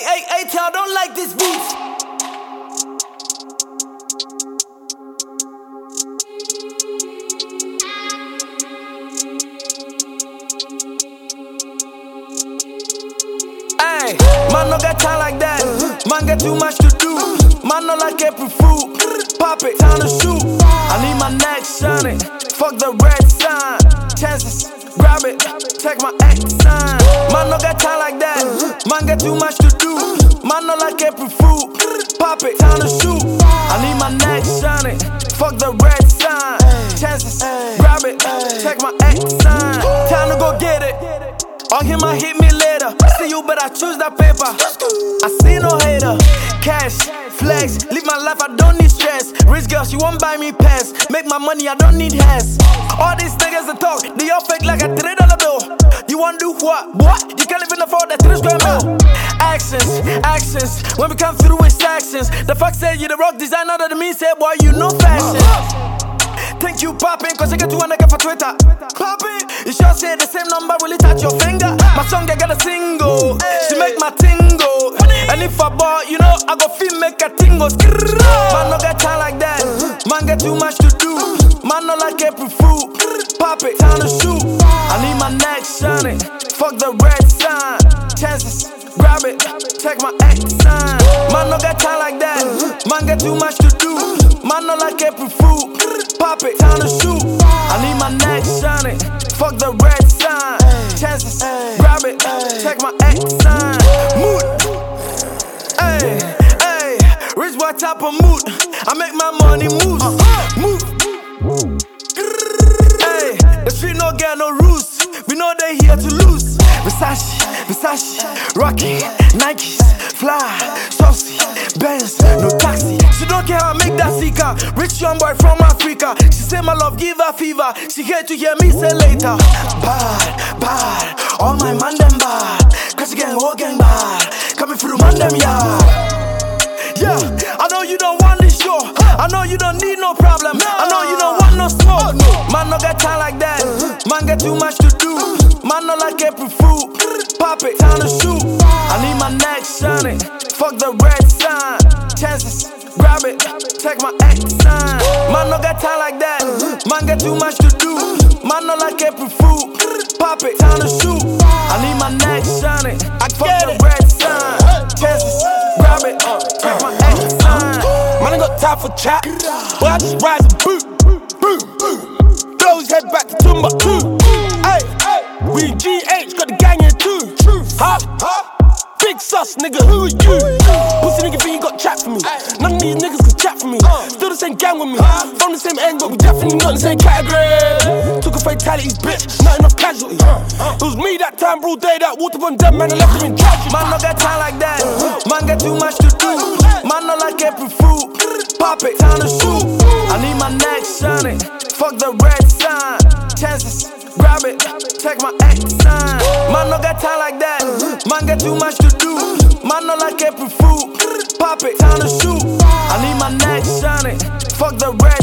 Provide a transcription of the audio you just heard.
Hey, tell don't like this beat. Hey, man no got time like that. Man got too much to do. Man no like April Fool. Pop it, time to shoot. I need my neck shining. Fuck the red sign. Chances, grab it, check my X sign. Man no got time like that. Man got too much to do. Man no like April Fool. Pop it, time to shoot. I need my neck shining. Fuck the red sign. Chances, grab it, check my X sign. Time to go get it. Or he might hit me later. See you, but I choose that paper. I see no hater. Cash, flex, live my life, I don't need stress. Rich girl, she won't buy me pants. Make my money, I don't need hands. All these niggas that talk, they all fake like a $3 bill. You wanna do what? What? You can't even afford that 3 square mil. Actions, when we come through with actions. The fuck say you the rock designer, that means say, boy, you know fashion. Think you poppin', cause I get 200 for Twitter. Poppin', you sure say the same number, will it touch your finger? My song, I got a single, she make my tingle. And if I bought, you know, I go feel make a tingle. Man no got time like that, man got too much to do. Man no like April Fool, pop it, time to shoot. I need my neck shining, fuck the red sign. Chances, grab it, check my X sign. Man no got time like that, man got too much to do. Man no like April Fool, pop it, time to shoot. I need my neck shining, fuck the red sign. Chances, grab it, check my X sign. Mood, hey, rich boy type of mood. I make my money move, move. Hey, the street no get no rules. We know they here to lose. Versace, Rocky, Nikes, Fly, Saucy, Benz, no taxi. She don't care how I make that seeker. Rich young boy from Africa. She say my love give her fever. She hate to hear me say later. Bad, all my man them bad. Cause gang, all gang bad. Coming through man them yard. Yeah, I know you don't want this show. I know you don't need no problem. I know you don't want no smoke. Man no got time like that. Man got too much to do. Man no like April Fool. Pop it, time to shoot. I need my neck shining. Fuck the red sign. Chances, grab it, check my X sign. Man no got time like that. Man got too much to do. Man no like April Fool. Pop it, time to shoot. I need my neck shining. Fuck the red sign. Chances, grab it, check my X sign. Man, I got time for chat, but I just rise and boot. Throw his head back to Timbuktu. Hey, we in GH, got the gang here too. Huh? Big sus, nigga, who are you? Pussy nigga think you got chat for me. None of these niggas can chat for me. Still the same gang with me. From the same end, but we definitely not in the same category. Took a fatalities, bitch, not enough casualty. It was me that time, bro, day that walked up on them, man, and left him in tragedy. Man no got time like that. Man got too much to do. Man no like April Fool. Pop it, time to shoot. I need my neck shining. Fuck the red sign. Chances, grab it, check my X sign. Man no got time like that. Man got too much to do. Man no like April Fool. Pop it, time to shoot. I need my neck shining. Fuck the red